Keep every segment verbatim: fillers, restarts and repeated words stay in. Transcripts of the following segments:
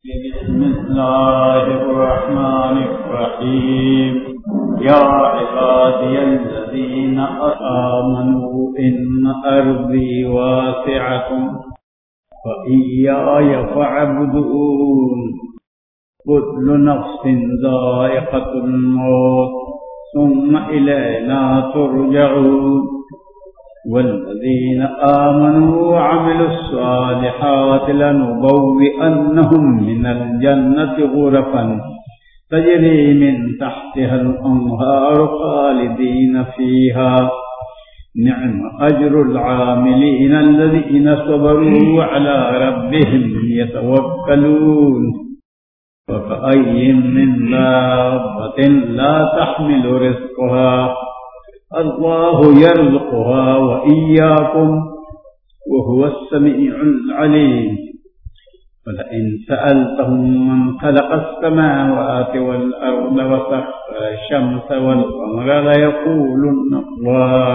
بسم الله الرحمن الرحيم يا عبادي الذين آمنوا إن أرضي واسعة فإياي فاعبدون كل نفس ذائقة الموت ثم إلينا ترجعون والذين آمنوا وعملوا الصالحات لنبوئنهم من الجنة غرفا تجري من تحتها الأنهار خالدين فيها نعم أجر العاملين الذين صبروا على ربهم يتوكلون وكأي من دابة لا تحمل رزقها الله يرزقها وإياكم وهو السميع العليم ولئن سألتهم من خلق السماوات والأرض وسخر الشمس والقمر ليقولن الله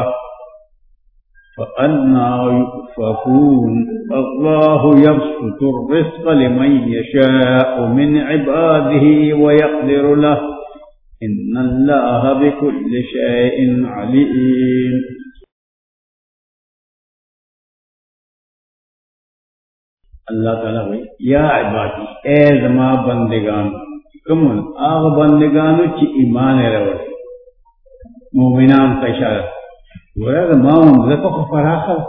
فأنى يؤفكون الله يبسط الرزق لمن يشاء من عباده ويقدر له ان اللہ بكل شيء علیم. اللہ تعالیٰ بھائی یا عبادی اے زما بندگان کمن آغ بندگانو چی ایمان روڑ مومنان کا اشارہ ورد ماؤن زفق فراخر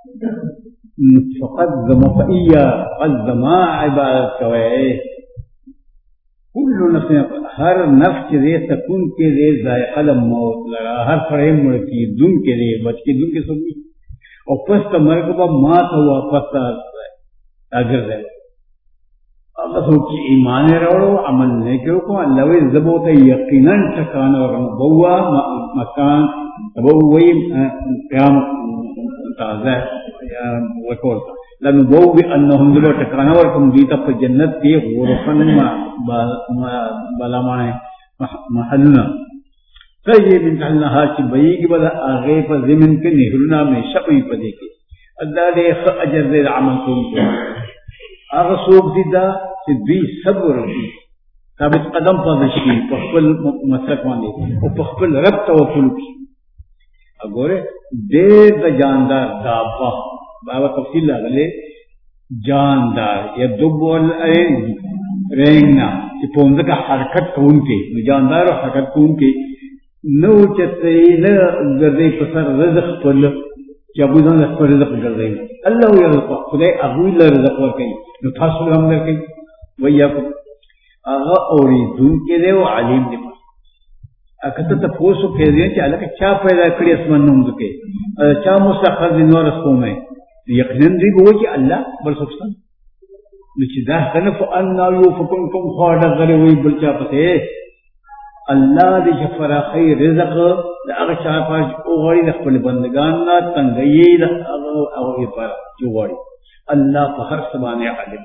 فقد زما فئیا قد زما عبادت کوئے کل نفس ہر نفس دے سکون کے دے ذائقہ موت لگا ہر فریم مڑ کی دن کے دے بچ کے دن کے سنگی اور پس کا مرکبہ مات ہوا پتا اگر دے بس ہو کی ایمان روڑو عمل نہیں کرو کو اللہ وی زبو تا یقیناً ٹکان اور بوا مکان بو وی قیام تازہ یا وکول لنبو بأنهم دلو ٹکانا ورکم دیتا پر جنت کی غرفن بلامانے محلنا تجھے من تحلنہا چی بئی کی بدا آغی پر زمن کے نہرنا میں شقوی پدے کے اللہ دے خ اجر دے عمل کن کو آغا سوک دیدہ چی دوی صبر دی ثابت قدم پادشی پخبل مسلک وانے اور پخبل رب توکل کی اگورے دیر دا جاندار دابا بابا تفصیل لگلے جاندار یا دبول رینگنا کہ پوندہ کا حرکت کون کے جاندار و حرکت کون کے نو چتے نہ گردے پسر رزق پل یا بودان رزق پر رزق گردے اللہ یا رزق خدای اغوی اللہ رزق ورکی نو تحصل ہم در کئی ویاکم آغا اوری دون کے دے و علیم دے پاس اکتا تفوسو کے دے چا اللہ کہ چا پیدا کری اسمان نمدو کے چا مستقر دن و رسکو میں یقیناً دی گوئی کہ اللہ بل سبسان نچی داہ کنف انہا یوفکن کم خواردہ غری ہوئی بلچا پتے اللہ دی شفرہ خی رزق دا اگر چاہ پاس اوغاری دا خپل بندگاننا تنگئی دا اوغی پارا جو غاری اللہ فہر سبانے عالم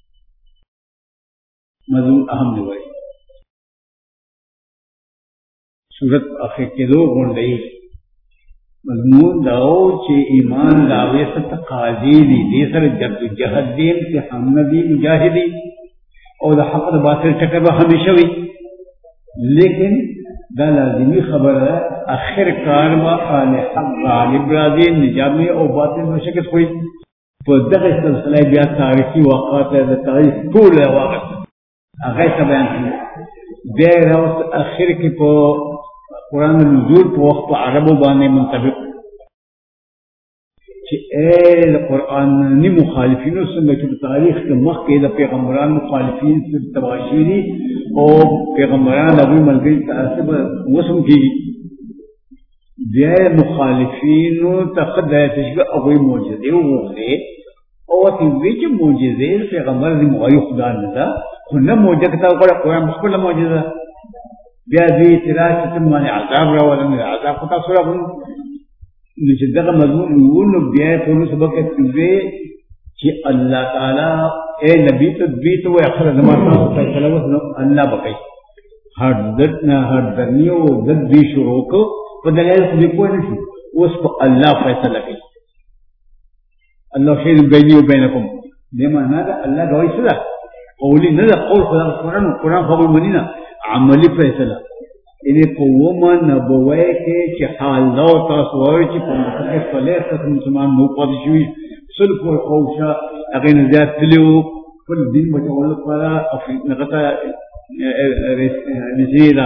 مضمون اہم نوائی سورت آخر کے دو گھنڈئی مضمون داو چی ایمان داوی سے تقاضی دی دی سر جد جہد دی امتحان نبی مجاہدی اور دا حق دا باطل چکر ہمیشہ بھی لیکن دا لازمی خبر ہے آخر کار با آل حق غالب راضی نجامی اور باطل مشکل ہوئی پر دغی سلسلہ بیا تاریخی واقعات ہے دا تاریخ طول ہے واقعات آخر سا بیان کی بیا روز آخر کی پو قرآن نزول پو وقت عربو بانے منطبق کہ اے قرآن نی مخالفینو سنگا کہ تاریخ کے مخ کے دا پیغمبران مخالفین سے تباشیری اور پیغمبران ابوی ملگری تاثب وسم کی بیا مخالفینو تقد ہے تشکر ابوی موجزے وغلے اور تیویچ موجزے پیغمبر دی مغائی خدا ندا خونہ موجزہ قرآن مخبر موجزہ بیا دوی اعتراض چتم مانے عذاب را ولن عذاب خطا سورا بھون نشدق مضمون نقول بیا پورو سبق تیوے چی اللہ تعالی اے نبی تو دوی تو اخر زمان فیصلہ وسلم اللہ بقی ہر دردنا ہر درنیو درد بھی شروع کو بدلائل خودی کوئی نشو اس کو اللہ فیصلہ کی اللہ خیر بینی و بینکم بے معنی دا اللہ گواہی صدا قولي نلا قول خدا قرآن قرآن خبر منينا عملي فیصلہ انہیں قوما نبوے کے چی حال لو تاسواری چی پمکہ فلیخ تک مسلمان نو پادشوی سلک و خوشا اگر نزیاد تلیو کل دین بچاول پارا افریق نغطا نزیدہ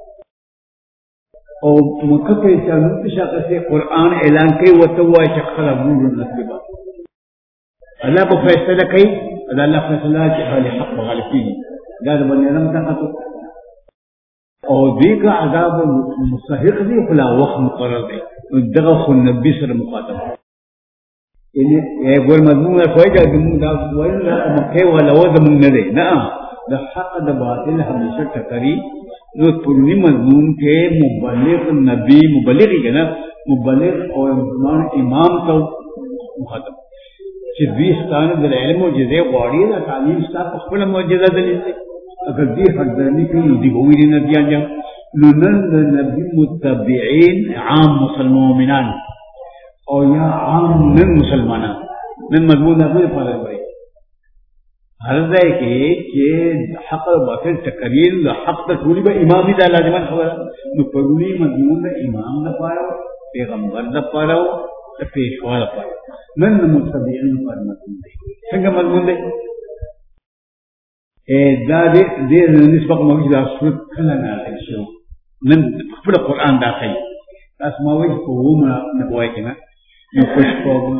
اور مکہ کے چلنت شاکسے قرآن اعلان کئی وطوہ چکھل ابنور نصبہ اللہ کو فیصلہ کئی اللہ فیصلہ چی حال حق غالفین داد بنی علم تاقتو اور دیکھا عذاب مستحق دی خلا وقت مقرر دی دغخ النبی سر مخاطب یعنی اے گول مضمون فوجہ دمون دا ویلا مکہ والا وزمون ندے نا دا حق دا باطل ہمیشہ ٹکری نو پرنی مضمون کے مبلغ نبی مبلغی کنا مبلغ اور امام تو مخاطب چی دویستان در علم و جزے غواری دا تعلیم ستا پخبر موجزہ دلیل دی اگر دی حق درنی کنی دی بویلی نبی آنجا ننن نبی متبعین عام مسلمان مومنان اور یا عام نن مسلمانان نن مضمون نبی پالا بھائی حرض ہے کہ کہ حق باطل تقریر حق تقولی با امامی دا لازمان خبر نو پرولی مضمون دا امام دا پارا پیغمبر دا پارا دا پیشوا دا پارا نن متبعین پر مضمون دے سنگا مضمون دے دا دے دے نسبق موجود دا سورت کلا نازل شو من خبر قرآن دا خی اسماوی قوم نبوائی کنا نخوش قوم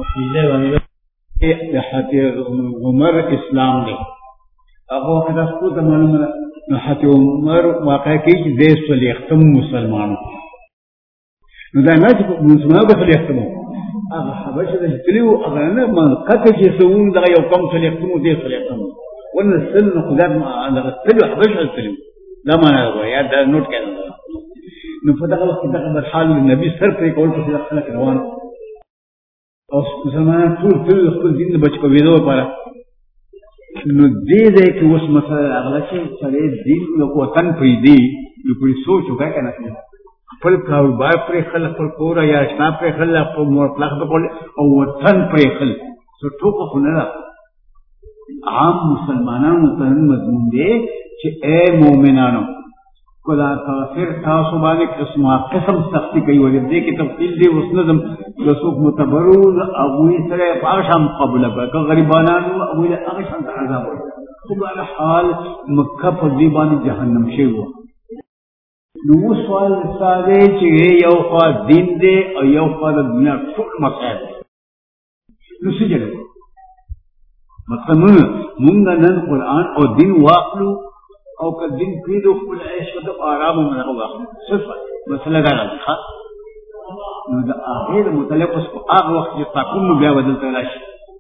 حتی عمر اسلام دے اگو خدا سکوتا معلوم دا حتی عمر واقع کی چی دے سولی اختم مسلمانو نو دا نا چی مسلمان با سولی اختمو اگا حبش دا جتلیو اگا نا من قطع چی سوون دا یو کم سولی اختمو دے سولی اختمو وانا السلم خدار ما تلو حبش السلم لا ما نعرفه يا ده نوت كان نفتح الله كده بالحال النبي سر پر کول په خلک روان او مسلمان ټول ټول خپل دین بچ کو ویدو پاره نو دې دې کې اوس مسله اغلا چې سره دین یو وطن پیدا یو په سوچ وکړه کنه خپل کاروبار پر خلک پر کور یا شنا پر خلک په مور پلاخ په او وطن پر خلک څه ټوکو خنره عام مسلمانانو ته مضمون دی چې اے مومنانو کدا کافر تاسو باندې قسمه قسم سختی کوي ولې دې کې تفصیل دی اوس نظم رسوک متبرور ابو سره پاشم قبل بک غریبانو ابو له هغه شان عذاب خو بل حال مکه په دې باندې جهنم شي وو نو سوال ساده چې you خوا then the O you خوا د دنیا ټول مسائل نو څه جوړ مطلب مونږ نن قرآن او دین واخلو او که دین پیدو خپل عیش و د آرام و منغو واخلو صرف مسئله دا راځي ښه نو د هغې د متعلق اوس په هغه وخت چې تاکون نو بیا به دلته راشي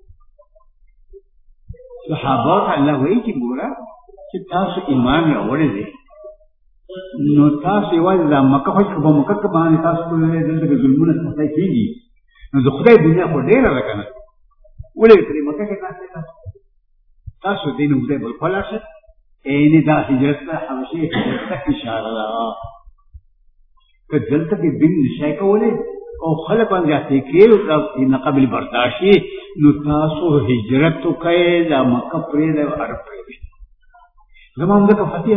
صحابه ته الله وایي چې ګوره چې تاسو ایمان راوړی دی نو تاسو یوازې دا مکه خو چې په مکه کې باندې تاسو کولی دلته کې ظلمونه څه کېږي نو د خدای دنیا خو ډېره ده که نه ولې پرې مکه کې تاسو تاسو دې نو خدای بل خلاص اینی دا هجرت ته حبشې هجرت ته اشاره ده که دلته کې دین نشئ کولی او خلک باندې اته کې نه قابل برداشت نو تاسو هجرت وکړئ دا مکه پرې ده عرب پرې زمون دغه فتیه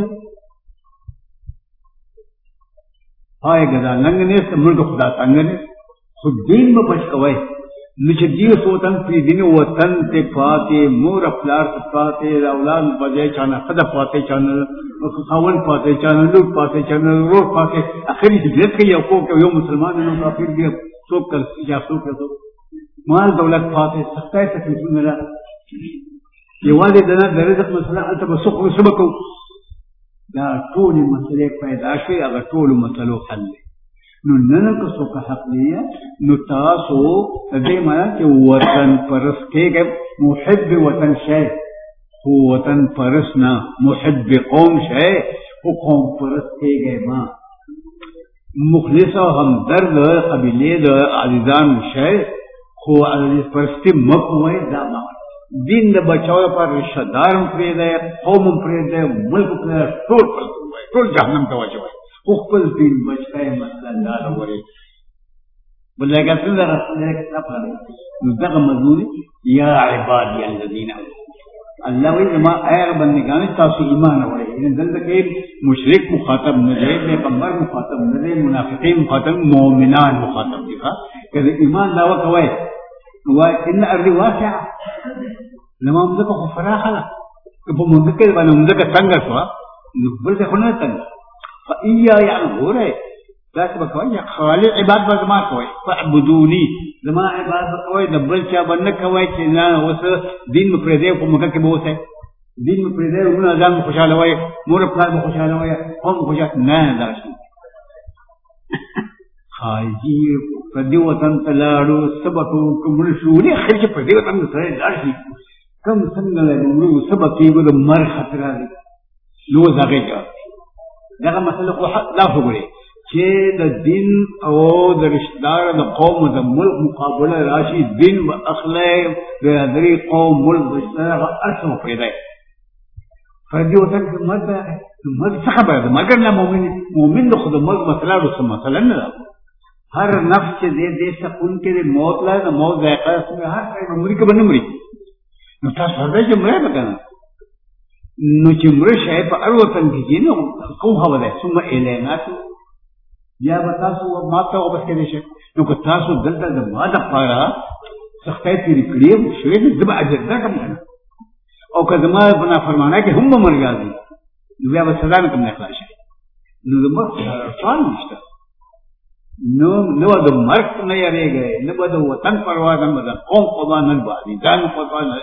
هاي ګدا ننګ نه سمړ خدا څنګه نه خو دین به بچ کوی نو چې دیو سوتن پی دین وطن ته پاتې مور خپلار پاتې اولاد بځای چانه خدا پاتې چانه خاون پاتې چانه لوټ پاتې چانه روټ پاتې اخري دې کې یو کو یو مسلمان نو کافر دی څوک کل یا څوک څوک مال دولت پاتې سختای تکلیفونه را یوازې دنه د رزق مسله انت بسخ سبکو دا ټول مسلې پیدا شي هغه ټول مسلو حل نو نن که څوک حق دی نو تاسو دې معنا چې وطن پرست کېږئ محب وطن شئ خو وطن پرست نه محب قوم شئ خو قوم پرست کېږئ ما مخلص او همدرد قبیلې د عزیزان شئ خو عزیز پرستی مکوئ دا معنا دین د بچاو لپاره رشته دار هم پرېږدئ قوم هم پرېږدئ ملک هم پرېږدئ ټول ټول جهنم ته واچوئ خپل دین بچای مثلا دا وره بلګه څنګه راځي کتاب نو دغه مضمون یا عبادی الذین اللہ وی لما ایر بندگان تاسو ایمان وړي ان دلته کې مشرک مخاطب نه دی، پیغمبر مخاطب نه دی، منافقین مخاطب، مؤمنان مخاطب دي. کله ایمان داوا کوي و ان ارض واسعه لما مزه خو فراخه ده په مونږ کې باندې مونږ کې څنګه شو بل څه خونه څنګه فایا يعني غوره ذات بکوي خالق عبادت بزما کوي فعبدوني زما عبادت کوي د بل چا باندې کوي چې نه اوس دین پر دې په مکه کې بوسه دین پر دې ورونه ځان خوشاله وای مور په خوشاله وای قوم خوشاله نه داشي حاجی په دې وطن تلاړو سبقو کوم شوړي خرج په دې وطن سره داشي کم څنګه له نورو سبقې د مر خطر لري نو زغه دغه مسله خو لا فګوري چې د دین او د رشتدار د قوم د ملک مقابله راشي دین و اخلاق د هغې قوم ملک رشتدار ارسو پیدا فردي وطن کې مرد مرد څه خبره ده مرګ نه مؤمن مؤمن د خود مرګ مسله رو سم مثلا نه هر نفس چې دې دې سکون کې د موت لا د موت ذائقه سره هر څه مړي کې باندې مړي نو تاسو هغه چې مړ وکړه نو چې مړ شي په اړ وطن کې نو کوم هوا ده ثم الینا یا به تاسو ماته او بس کې شي نو که تاسو دلته د ماده پاره سختۍ تیرې کړې شوې د دبا اجر دا کوم او که زما بنا فرمانه کې هم مرګ دي نو بیا به سزا نه کوم نه خلاص نو د مرګ څان نشته نو نو د مرګ نه یریږي نه به د وطن پروا نه ده قوم قضا نه باندې ځان قضا نه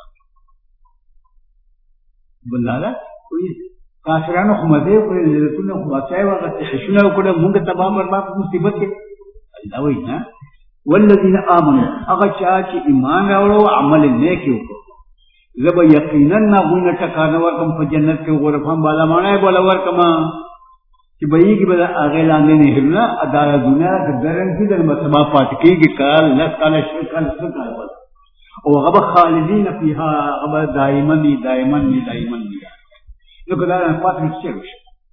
بلاله کوي کافرانو خو مده په لرتونه خو واچای وخت خشونه وکړه موږ تبا برباد مصیبت کې الله وایي ها والذین آمنوا هغه چا چې ایمان راوړو عمل نیک وکړو زب یقینا نغونه ټکانه ورکم په جنت کې غرفان بالا مانای بولا ورکما چې بېږي به هغه لاندې نه هرنه اداره دنیا د درن کې د مسما پات کېږي کال لس کال شل کال څه کال او هغه خالدین فیها هغه دائما دائما دائما نو کدا پاتې شي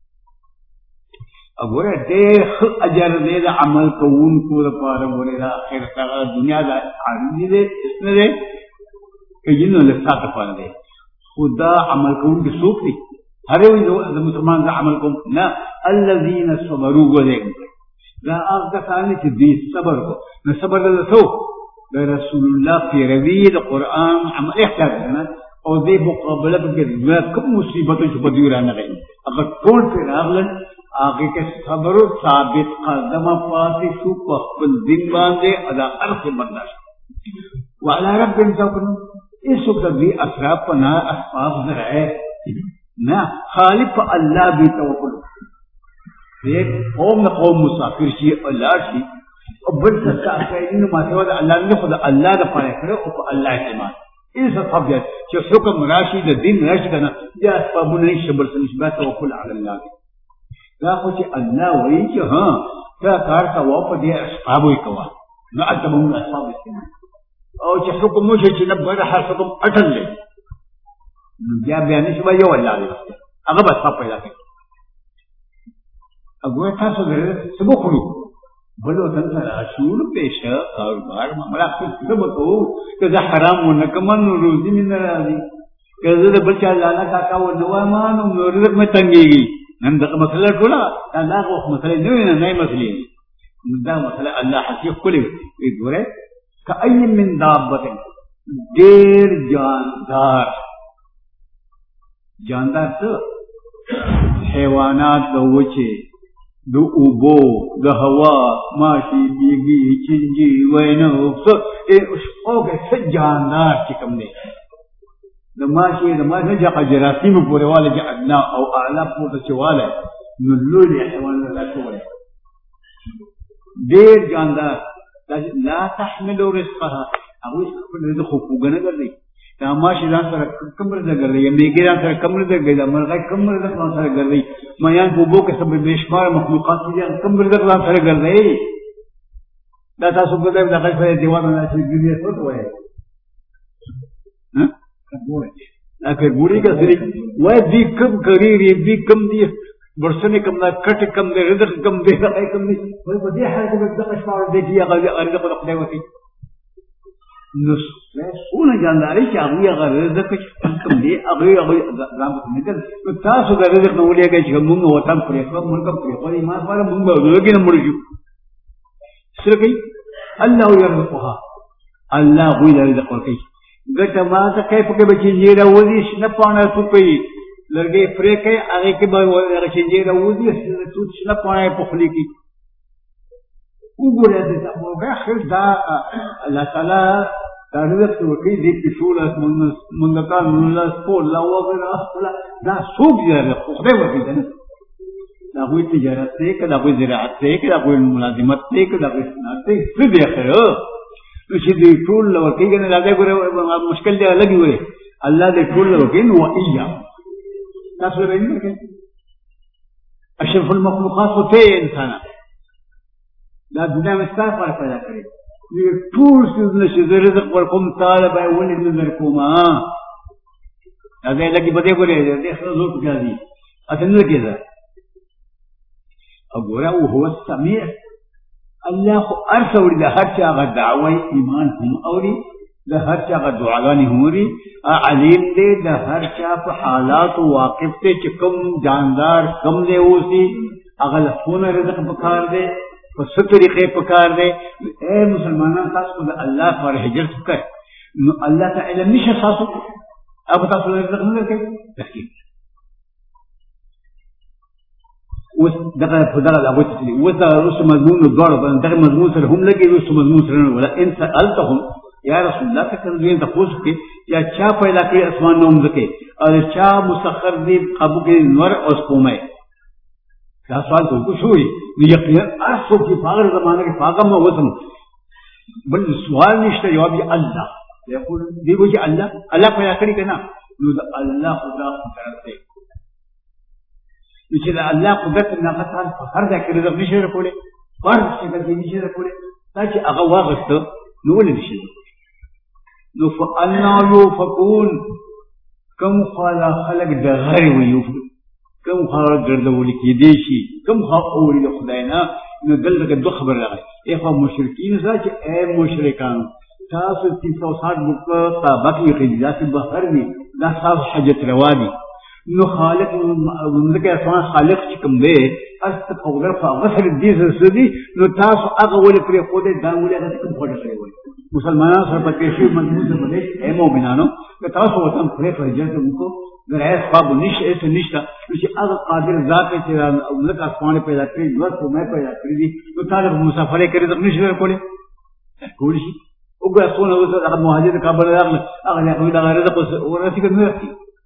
اګوره دې اجر دې د عمل کوونکو لپاره ورې د آخرت هغه دنیا د عارض دې نه دې کینو له ساته پاره دې خدا عمل کوونکو څوک دي هر یو د مسلمان د عمل کوم نه الذين صبروا ولهم دا هغه کسان چې دې صبر کو نو صبر له څو د رسول الله پیروي د قران عمل احتیاج نه او دې مقابله کې د کوم مصیبتو چې په دې ورانه غي هغه ټول پر راغلل هغه کې صبر او ثابت قدمه پاتې شو په خپل دین باندې ادا ارث برداشت وعلى رب توکل ایسو کبھی اثراب پنا اسباب ذرائع نہ خالق اللہ بھی توکل ایک قوم قوم مسافر شي الله شي او بل څه کوي نو ماته ودا الله نه خدا الله د پاره کړو او الله اعتماد ایسا طبیعت چې حکم راشي د دین راشي کنه یا اسبابونه نشي بل څه نسبت توکل علی الله دا خو چې الله وایي چې ها دا کار کا واپس دې اسباب وي کوا نو اتبعون اسباب استعمال او چې حکم مو چې نه بل هر حکم اٹل لې بیا بیا نشي یو الله دې هغه بس په پیدا کوي هغه تاسو دې سبو کړو بلو تن سره شور پیشه کاروبار معاملات څه وکړو که دا حرام ونه کمن روزي نه راځي که زه د بل چا لاله کاکا و نو ما نو رزق مې تنګيږي نن دغه مسله ټوله دا هغه مسله نه نه نه مسله دا مسله الله حقیقت کولې وي ګوره کأي من دابه ډېر جاندار جاندار څه حیوانات د وچه د اوبو د هوا ماشي بیږي چنجي وینو څه اوګه څه جاندار چې کوم دی د ماشي د ماشي چې جراثیم پورې والا چې ادنا او اعلى پورته چواله نو لوی حیوان لا ټول ډېر جاندار لا تحمل رزقها هغه خپل رزق خو وګنه ګرځي دا ماشي ځان سره کوم رزق ګرځي میګي ځان سره کوم رزق ګرځي مرغه کوم رزق ځان سره ګرځي میان په بو کې سبب بشمار مخلوقات دي کوم رزق ځان سره ګرځي دا تاسو په دې دغه په دیوانه نه شي ګریه څه وایي ها کومه دا په ګوري کې سړي وای دې کم کوي دې کم دي ورسنه کم دا کټ کم دې رزق کم دې هغه کم دي په دې حال کې دغه شمار دې کې هغه رزق په خپل وتی نو سونه جانداري چې هغه هغه رزق چې کوم دی هغه هغه ځان په نظر نو تاسو د رزق نو ولېږئ چې موږ وطن پرې کوو موږ پرې کوو ایمان پر موږ ولګي نه مړ شو سره الله يرزقها الله هو رزق ورکوي ګټه ما ته کیف کې به چې جیره وځي شنه پانه سپي لرګي پرې کوي هغه کې به هغه چې جیره وځي شنه پانه په خلی کې وګورئ دا په اخر دا الله تعالی دا رزق ورکوي دې کې ټول منځکان الله سپول لا وغیرہ دا سوق جره خدای ورکوي دا کوئی تجارت سے دا کوئی زراعت سے دا کوئی ملازمت سے دا کوئی صنعت سے څه دی اخر نو چې دې ټول ورکوي کنه دا ګوره مشکل دی لګي وي الله دې ټول ورکوي نو ایا تاسو رېنه کې اشرف المخلوقات ته انسان دا دنیا میں ستا فرق پیدا کرے یہ ټول څه نشي رزق ورکوم طالب ای ولې نظر کوما دا دې لګي بده ګوره دې خلک کوي اته نه کېده وګوره او هو السميع الله ارسل له هر چا غ دعوی ایمان هم اوري له هر چا غ دعاګانی هموري علیم دې د هر چا په حالات واقف ته چې کوم جاندار کم دی اوسي هغه له فون رزق پکار دی په څه طریقې پکار دی اے مسلمانان تاسو د الله پر هجرت وکړئ نو الله تعالی نشه تاسو اب تاسو رزق نه کوي تحقیق وس دغه په دغه هغه چې وس دا رسو مضمون دوړ باندې دغه مضمون سره هم لګي رسو مضمون سره ولا ان سالتهم یا رسول الله تکن دوی ته پوښت کې یا چا پیدا کړی اسمان نوم ځکه او چا مسخر دی قبو کې نور او سپومه دا سوال ته وشوي نو یقینا اسو کې پاغر زمانه کې پاغم وسم بل سوال نشته جواب یې الله یقول دی وجه الله الله پیدا کړی کنه نو دا الله خدا قدرت دی چې الله قدرت نه مثلا هر ځای کې رزق نشي راکولې هر څه کې نشي راکولې دا چې هغه واغست نو ولې نشي نو فانا يوفقون كم خلا خلق د غیر ویو کم خلق ګرځول کې دي شي کم خاوري د خدای نه نو دلته د خبر راغی اخو مشرکین زړه چې اے مشرکان تاسو تاسو سات بوکا باقي خدایات بهر دي دا تاسو حاجت روا دي نو خالق مملکه اسمان خالق چې کوم دی است په غره په غسر دي زدي نو تاسو هغه ولې پرې خو دې دا ولې هغه کوم خو دې وي مسلمانانو سره پکې شي مضبوط باندې اے مؤمنانو که تاسو وطن پرې فرجه کوو غره اسباب نشه ایت نشتا چې هغه قادر ذات چې مملکه اسمان پیدا کړی ورته مې پیدا کړی دي نو تاسو مسافرې کړی د نشه کولې کول شي وګورئ څونه وځه هغه مهاجر کابل راغله هغه نه کوي دا غره د ورته کې نه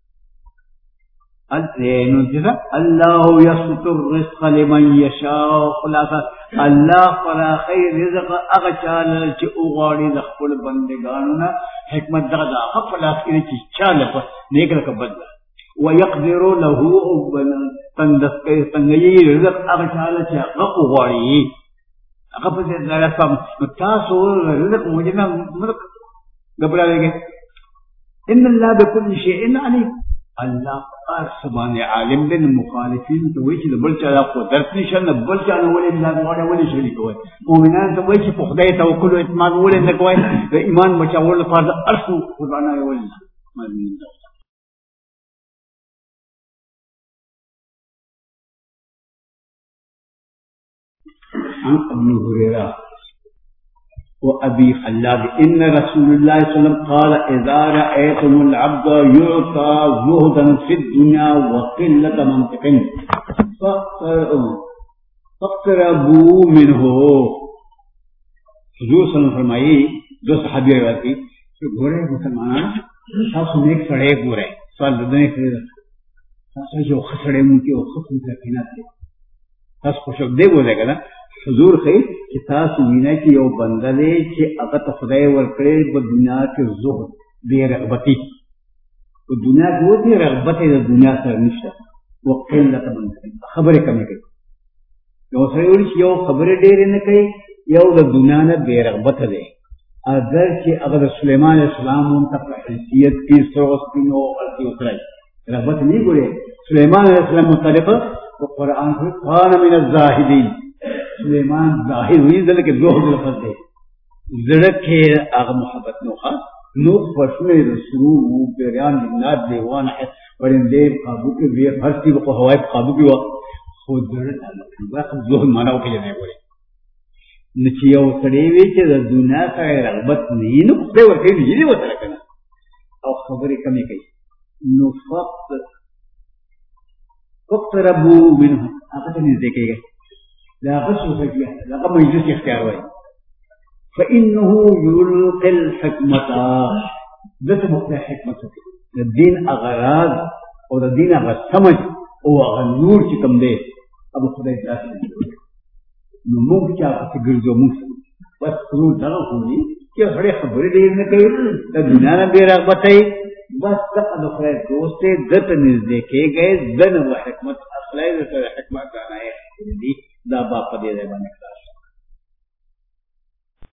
الله يسط الرزق لمن يشاء خلاصه الله فلا خير رزق اغچال چې اوغاړي د خپل بندگانو نه حکمت دغه خپل اخر چې چاله په نیک رکه بدل ويقدر له ابن تندسك تنگي رزق اغچال چې هغه اوغاړي هغه په دې ځای سم تاسو رزق موجنه ملک غبرالګي ان الله بكل شيء عليم الله سبحان عالم دین مخالفین ته وایي چې بل چا قدرت نشه نه بل چا نه ولې نه غواړي ولې شریک وي مؤمنان ته وایي چې په خدای توکل او اعتماد ولې نه کوي د ایمان بچاول لپاره ارسو قرآن وایي عن ابي هريره وأبي خلاد إن رسول الله صلى الله عليه وسلم قال إذا رأيتم العبد يعطى زهدا في الدنيا وقلة منطق فاقتربوا منه حضور صلی اللہ علیہ وسلم فرمائی جو صحابی روایت کی کہ گورے مسلمان تاسو نیک سڑے گورے سوال دنے کړی تاسو جو خسړې مونږ او خصم ته کینات تاسو خوشو دی وځه کنه حضور خیر چې تاسو وینا کې یو بنده دی چې هغه ته خدای ورکړي په دنیا کې زهد دی رغبتي په دنیا کې وته رغبت د دنیا سره نشته وقلت منطق خبره کمې کوي یو سره ویل چې یو خبره ډېر نه کوي یو د دنیا نه بے رغبت دی اگر چې هغه سليمان عليه السلام ته په حیثیت کې سوغسپینو او کې وترای رغبت نه ګوري سليمان عليه السلام متعلق قرآن کې قال من الزاهدين سلیمان ظاہر ہوئی دل کے دو لفظ ہے زړه هغه محبت نو ښه نو خوشوئے رسول پیریان جنات دیوان پرندے قابو کے بھی ہر چیز کو ہوائے قابو کی وقت خود جو مانا ہو کے جانے بولے نچیا سڑے ہوئے کہ دنیا کا رغبت نہیں نو خدے ورکے نہیں ہوتا رکھنا اور خبریں کمی کئی نو فقط فقط ربو منہ آپ تو نہیں دیکھے گا لاغت ہو سکیا لاغت مجلس اختیار ہوئی فإنه يلقي الحكمة ذات مقتضى حكمة الدين اغراض اور الدين اغراض سمجھ او نور چې کوم دی ابو خدای ذات نو موږ چې هغه ګرځو موږ بس نور دا وایي چې هغه خبرې دې نه کوي د دنیا نه به رغبت ای بس څنګه د خدای دوست دې ته نږدې کېږي ځنه و حکمت اخلاق سره حکمت نه دی دا با په دې باندې